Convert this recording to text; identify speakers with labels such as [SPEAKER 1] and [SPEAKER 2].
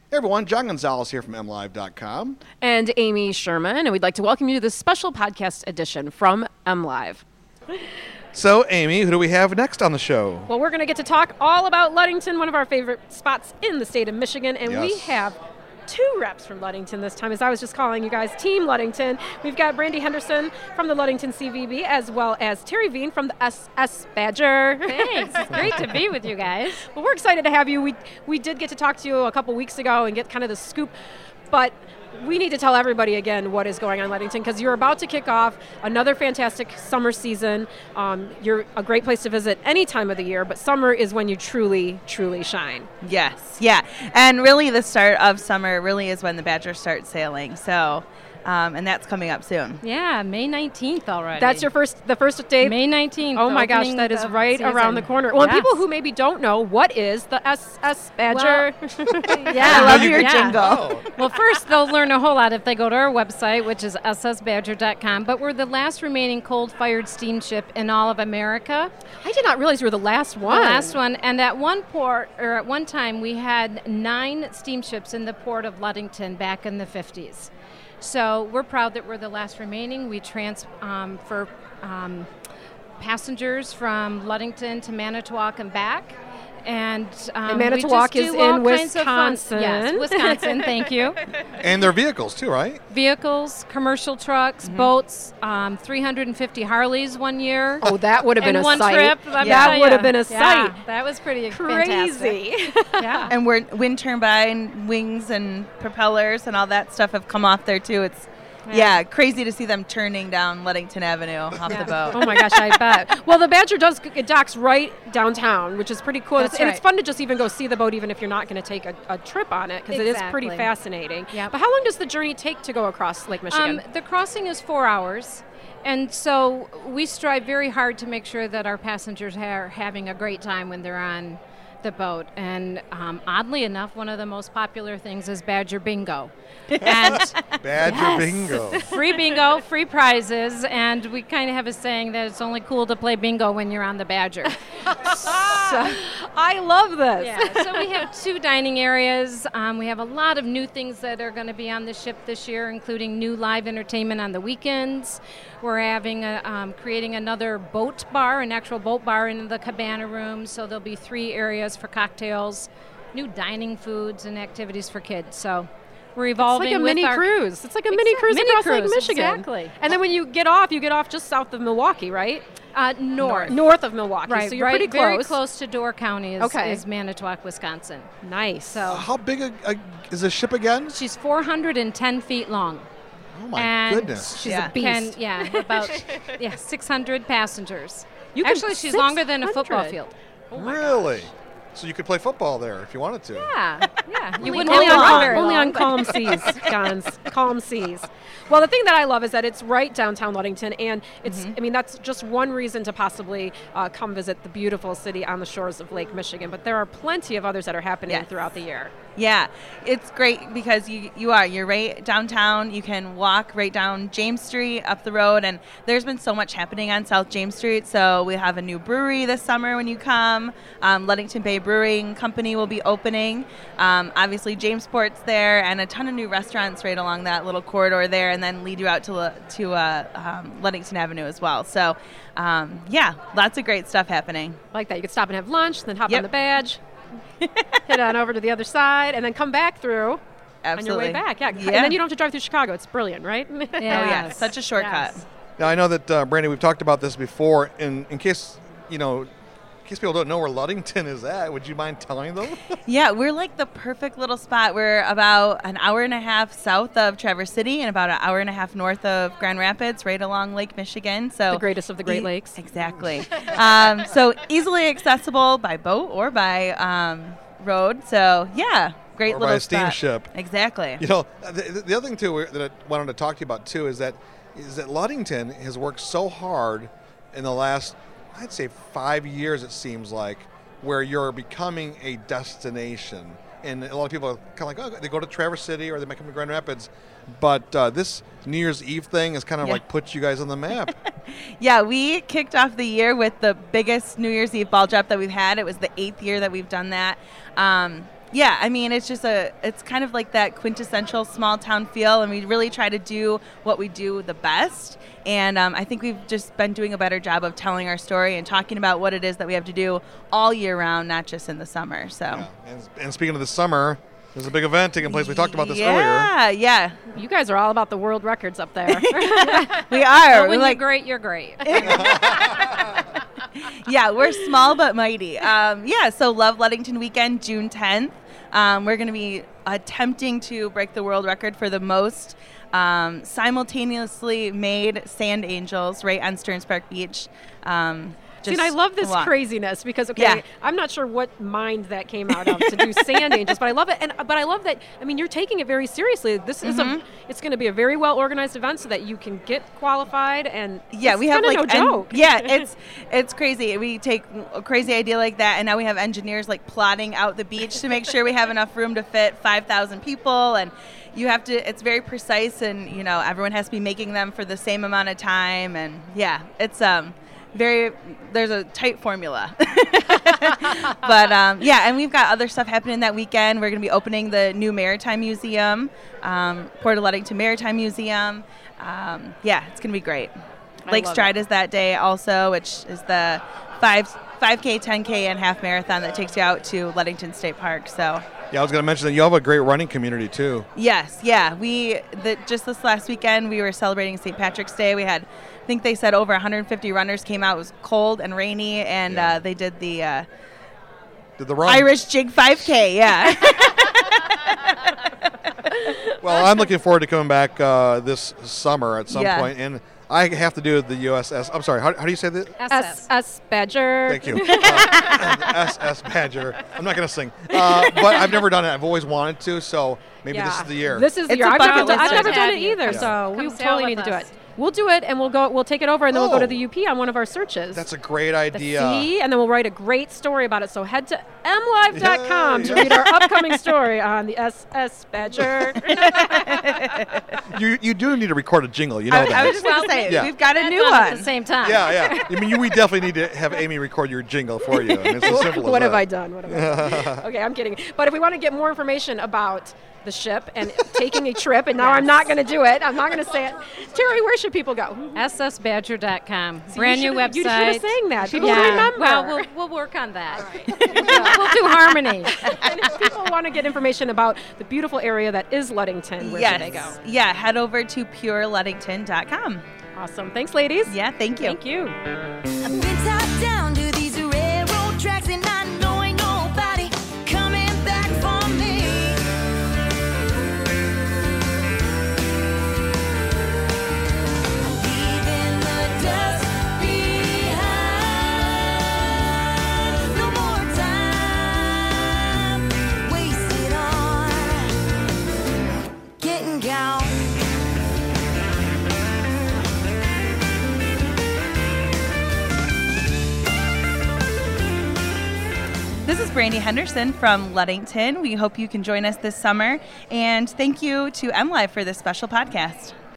[SPEAKER 1] Hey everyone, John Gonzalez here from MLive.com.
[SPEAKER 2] And Amy Sherman, and we'd like to welcome you to this special podcast edition from MLive.
[SPEAKER 1] So, Amy, who do we have next on the show?
[SPEAKER 2] Well, we're going to get to talk all about Ludington, one of our favorite spots in the state of Michigan, and we have two reps from Ludington this time, as I was just calling you guys Team Ludington. We've got Brandy Henderson from the Ludington CVB, as well as Terry Veen from the SS Badger.
[SPEAKER 3] Thanks. It's great to be with you guys.
[SPEAKER 2] Well, we're excited to have you. We did get to talk to you a couple weeks ago and get kind of the scoop, but we need to tell everybody again what is going on in Ludington, because you're about to kick off another fantastic summer season. You're a great place to visit any time of the year, but summer is when you truly, truly shine.
[SPEAKER 4] Yes, yeah. And really the start of summer really is when the Badgers start sailing. So, and that's coming up soon.
[SPEAKER 3] Yeah, May 19th already.
[SPEAKER 2] That's the first day?
[SPEAKER 3] May 19th.
[SPEAKER 2] Oh my gosh, that is right around the corner. Well, people who maybe don't know, what is the SS Badger?
[SPEAKER 4] I love your jingle.
[SPEAKER 1] Oh.
[SPEAKER 3] Well, first they'll learn a whole lot if they go to our website, which is ssbadger.com. But we're the last remaining coal-fired steamship in all of America.
[SPEAKER 2] I did not realize we were the last one.
[SPEAKER 3] The last one. And at one time, we had 9 steamships in the port of Ludington back in the 50s. So we're proud that we're the last remaining. We transfer passengers from Ludington to Manitowoc and back. And
[SPEAKER 2] Manitowoc is in Wisconsin.
[SPEAKER 3] Yes, Wisconsin, thank you.
[SPEAKER 1] And their vehicles too, right?
[SPEAKER 3] Vehicles, commercial trucks, boats, 350 Harleys one year.
[SPEAKER 2] Oh, that would have been a
[SPEAKER 3] one
[SPEAKER 2] sight.
[SPEAKER 3] trip.
[SPEAKER 2] That would have been a sight.
[SPEAKER 3] That was pretty
[SPEAKER 2] Crazy.
[SPEAKER 3] fantastic. Yeah.
[SPEAKER 4] And wind turbine wings and propellers and all that stuff have come off there too. It's crazy to see them turning down Ludington Avenue off the boat.
[SPEAKER 2] Oh my gosh, I bet. Well, the Badger docks right downtown, which is pretty cool.
[SPEAKER 3] That's
[SPEAKER 2] And
[SPEAKER 3] right.
[SPEAKER 2] it's fun to just even go see the boat, even if you're not going to take a trip on it, because it is pretty
[SPEAKER 3] Exactly.
[SPEAKER 2] fascinating.
[SPEAKER 3] Yep.
[SPEAKER 2] But how long does the journey take to go across Lake Michigan?
[SPEAKER 3] The crossing is 4 hours. And so we strive very hard to make sure that our passengers are having a great time when they're on the boat. And oddly enough, one of the most popular things is Badger Bingo. And
[SPEAKER 1] Badger Bingo.
[SPEAKER 3] free bingo, free prizes, and we kind of have a saying that it's only cool to play bingo when you're on the Badger.
[SPEAKER 2] I love this.
[SPEAKER 3] Yeah, so we have 2 dining areas. We have a lot of new things that are going to be on the ship this year, including new live entertainment on the weekends. We're having creating another boat bar, an actual boat bar in the cabana room, so there'll be 3 areas for cocktails, new dining foods, and activities for kids. So we're evolving
[SPEAKER 2] It's like a
[SPEAKER 3] with
[SPEAKER 2] mini
[SPEAKER 3] our
[SPEAKER 2] cruise. It's like a mini cruise across Lake Michigan.
[SPEAKER 3] Exactly.
[SPEAKER 2] And then when you get off just south of Milwaukee, right?
[SPEAKER 3] North
[SPEAKER 2] of Milwaukee.
[SPEAKER 3] Right,
[SPEAKER 2] So you're
[SPEAKER 3] right,
[SPEAKER 2] pretty close.
[SPEAKER 3] very close to Door County
[SPEAKER 2] Okay.
[SPEAKER 3] is Manitowoc, Wisconsin.
[SPEAKER 2] Nice.
[SPEAKER 3] So
[SPEAKER 1] How big is the ship again?
[SPEAKER 3] she's 410 feet long.
[SPEAKER 1] Oh my
[SPEAKER 3] And
[SPEAKER 1] goodness.
[SPEAKER 2] She's a beast.
[SPEAKER 3] About 600 passengers.
[SPEAKER 2] You can-
[SPEAKER 3] Actually, she's longer than a football
[SPEAKER 2] 600.
[SPEAKER 3] field.
[SPEAKER 1] Really? So you could play football there if you wanted to.
[SPEAKER 3] Yeah. You wouldn't
[SPEAKER 2] Only
[SPEAKER 3] have to run very
[SPEAKER 2] only
[SPEAKER 3] long.
[SPEAKER 2] on calm seas, Johns. Calm seas. Well, the thing that I love is that it's right downtown Ludington, and it's, I mean, that's just one reason to possibly come visit the beautiful city on the shores of Lake Michigan, but there are plenty of others that are happening
[SPEAKER 4] Yes.
[SPEAKER 2] throughout the year.
[SPEAKER 4] Yeah, it's great because you're right downtown. You can walk right down James Street up the road, and there's been so much happening on South James Street. So we have a new brewery this summer when you come. Ludington Bay Brewing Company will be opening. Obviously, Jamesport's there, and a ton of new restaurants right along that little corridor there, and then lead you out to Ludington Avenue as well. So, lots of great stuff happening.
[SPEAKER 2] Like that. You could stop and have lunch, then hop
[SPEAKER 4] Yep.
[SPEAKER 2] on the Badge, head on over to the other side, and then come back through
[SPEAKER 4] Absolutely.
[SPEAKER 2] on your way back. Yeah.
[SPEAKER 4] Yeah.
[SPEAKER 2] And then you don't have to drive through Chicago. It's brilliant, right?
[SPEAKER 4] Oh, yeah. Such a shortcut.
[SPEAKER 2] Yes.
[SPEAKER 1] Now, I know that, Brandy, we've talked about this before. In case people don't know where Ludington is at, would you mind telling them?
[SPEAKER 4] Yeah, we're like the perfect little spot. We're about an hour and a half south of Traverse City and about an hour and a half north of Grand Rapids, right along Lake Michigan. So
[SPEAKER 2] The greatest of the Great Lakes.
[SPEAKER 4] Exactly. So easily accessible by boat or by road. So yeah, great
[SPEAKER 1] Or
[SPEAKER 4] little
[SPEAKER 1] by a steamship.
[SPEAKER 4] spot. Exactly.
[SPEAKER 1] You know, the other thing, too, that I wanted to talk to you about, too, is that Ludington has worked so hard in the last, I'd say 5 years, it seems like, where you're becoming a destination. And a lot of people are kind of like, oh, they go to Traverse City or they might come to Grand Rapids. But this New Year's Eve thing has kind of like put you guys on the map.
[SPEAKER 4] Yeah, we kicked off the year with the biggest New Year's Eve ball drop that we've had. It was the 8th year that we've done that. Yeah, I mean, it's kind of like that quintessential small town feel, and we really try to do what we do the best. And I think we've just been doing a better job of telling our story and talking about what it is that we have to do all year round, not just in the summer. So.
[SPEAKER 1] Yeah. And speaking of the summer, there's a big event taking place. We talked about this
[SPEAKER 4] earlier. Yeah.
[SPEAKER 2] You guys are all about the world records up there.
[SPEAKER 4] We are.
[SPEAKER 3] Well, when you're great, you're great.
[SPEAKER 4] Yeah, we're small but mighty. So Love Ludington weekend, June 10th. We're going to be attempting to break the world record for the most simultaneously made sand angels right on Stearns Park Beach.
[SPEAKER 2] See, and I love this craziness because, I'm not sure what mind that came out of to do sand angels, but I love it. But I love that, I mean, you're taking it very seriously. This is it's going to be a very well-organized event so that you can get qualified. And
[SPEAKER 4] we have
[SPEAKER 2] no joke.
[SPEAKER 4] It's crazy. We take a crazy idea like that, and now we have engineers like plotting out the beach to make sure we have enough room to fit 5,000 people. And you have to, it's very precise, and, everyone has to be making them for the same amount of time. And it's, there's a tight formula. But and we've got other stuff happening that weekend. We're going to be opening the new Maritime Museum, Port of Ludington Maritime Museum. It's going to be great. Lake Stride is that day also, which is the 5K, 10K, and half marathon that takes you out to Ludington State Park. So.
[SPEAKER 1] Yeah, I was going to mention that you have a great running community too.
[SPEAKER 4] Yes, yeah. Just this last weekend, we were celebrating St. Patrick's Day. We had, I think they said over 150 runners came out. It was cold and rainy, and they did the
[SPEAKER 1] run.
[SPEAKER 4] Irish Jig 5K, yeah.
[SPEAKER 1] Well, I'm looking forward to coming back this summer at some point, and I have to do the USS. I'm sorry, how do you say that?
[SPEAKER 2] SS Badger.
[SPEAKER 1] Thank you. SS Badger. I'm not going to sing. But I've never done it. I've always wanted to, so maybe this is the year.
[SPEAKER 2] This is the year. I've never done it either, so we totally need to do it. We'll do it, and we'll take it over, and then we'll go to the UP on one of our searches.
[SPEAKER 1] That's a great idea.
[SPEAKER 2] And then we'll write a great story about it. So head to mlive.com to read our upcoming story on the SS Badger.
[SPEAKER 1] You do need to record a jingle. You know that.
[SPEAKER 4] I was just going to say, we've got a new one.
[SPEAKER 3] At the same time.
[SPEAKER 1] Yeah. I mean, we definitely need to have Amy record your jingle for you. And it's as simple as
[SPEAKER 2] What
[SPEAKER 1] that.
[SPEAKER 2] have I done? Okay, I'm kidding. But if we want to get more information about the ship and taking a trip, and now I'm not going to do it. I'm not going to say it. Terry, where should people go?
[SPEAKER 3] ssbadger.com. Brand new website.
[SPEAKER 2] You should have sang that. People remember.
[SPEAKER 3] Well, we'll work on that. We'll do harmony.
[SPEAKER 2] And if people want to get information about the beautiful area that is Ludington, where should they go?
[SPEAKER 4] Yeah, head over to pureludington.com.
[SPEAKER 2] Awesome. Thanks, ladies.
[SPEAKER 4] Yeah, thank you.
[SPEAKER 2] Thank you.
[SPEAKER 5] I've been tied down to these railroad tracks and not knowing nobody coming back for me. Leaving the dust behind. No more time wasted on getting down.
[SPEAKER 4] This is Brandy Henderson from Ludington. We hope you can join us this summer. And thank you to MLive for this special podcast.